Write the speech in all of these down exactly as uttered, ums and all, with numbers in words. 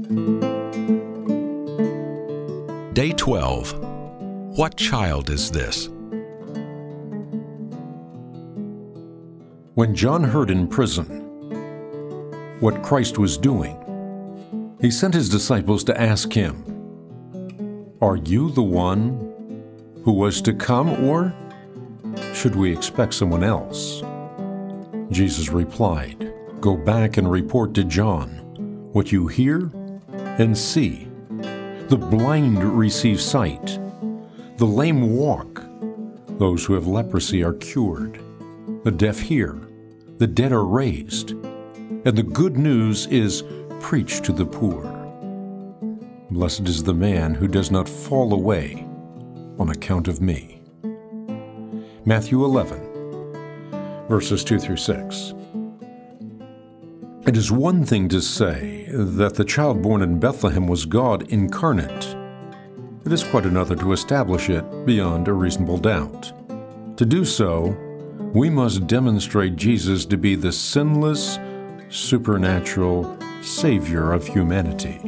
Day twelve. What child is this? When John heard in prison what Christ was doing, he sent his disciples to ask him, "Are you the one who was to come, or should we expect someone else?" Jesus replied, "Go back and report to John what you hear and see. The blind receive sight, the lame walk, those who have leprosy are cured, the deaf hear, the dead are raised, and the good news is preached to the poor. Blessed is the man who does not fall away on account of me." Matthew eleven, verses two through six. It is one thing to say that the child born in Bethlehem was God incarnate. It is quite another to establish it beyond a reasonable doubt. To do so, we must demonstrate Jesus to be the sinless, supernatural Savior of humanity.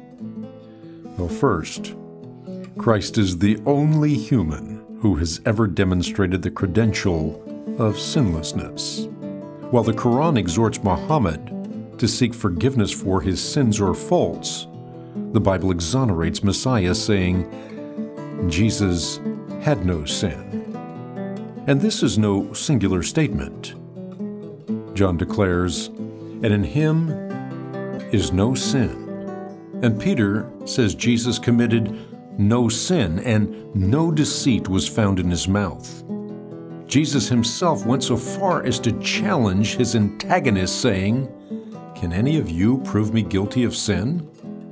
Well, first, Christ is the only human who has ever demonstrated the credential of sinlessness. While the Quran exhorts Muhammad to seek forgiveness for his sins or faults, the Bible exonerates Messiah, saying, Jesus had no sin. And this is no singular statement. John declares, "And in him is no sin." And Peter says Jesus committed no sin, and no deceit was found in his mouth. Jesus himself went so far as to challenge his antagonists, saying, "Can any of you prove me guilty of sin?"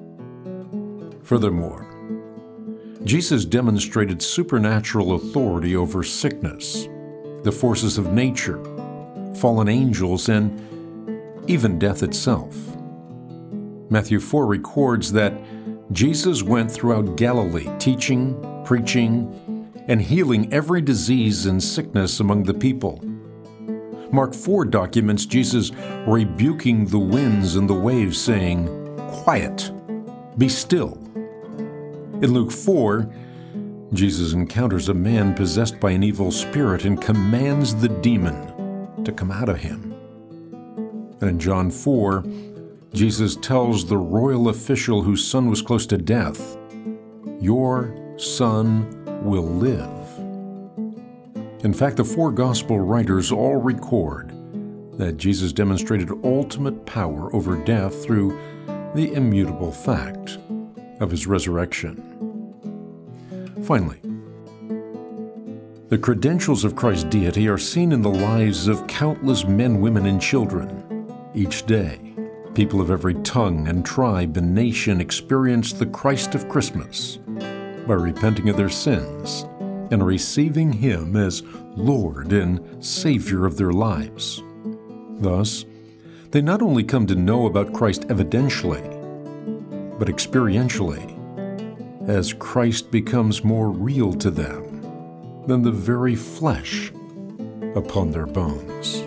Furthermore, Jesus demonstrated supernatural authority over sickness, the forces of nature, fallen angels, and even death itself. Matthew four records that Jesus went throughout Galilee, teaching, preaching, and healing every disease and sickness among the people. Mark four documents Jesus rebuking the winds and the waves, saying, "Quiet, be still." In Luke four, Jesus encounters a man possessed by an evil spirit and commands the demon to come out of him. And in John four, Jesus tells the royal official whose son was close to death, "Your son will live." In fact, the four gospel writers all record that Jesus demonstrated ultimate power over death through the immutable fact of his resurrection. Finally, the credentials of Christ's deity are seen in the lives of countless men, women, and children. Each day, people of every tongue and tribe and nation experience the Christ of Christmas by repenting of their sins and receiving Him as Lord and Savior of their lives. Thus, they not only come to know about Christ evidentially, but experientially, as Christ becomes more real to them than the very flesh upon their bones.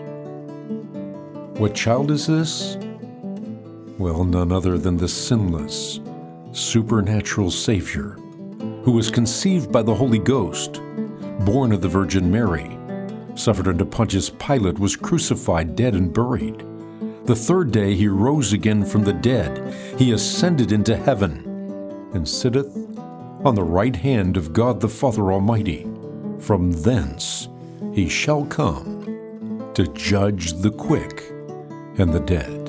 What child is this? Well, none other than the sinless, supernatural Savior, who was conceived by the Holy Ghost, born of the Virgin Mary, suffered under Pontius Pilate, was crucified, dead, and buried. The third day he rose again from the dead. He ascended into heaven, and sitteth on the right hand of God the Father Almighty. From thence he shall come to judge the quick and the dead.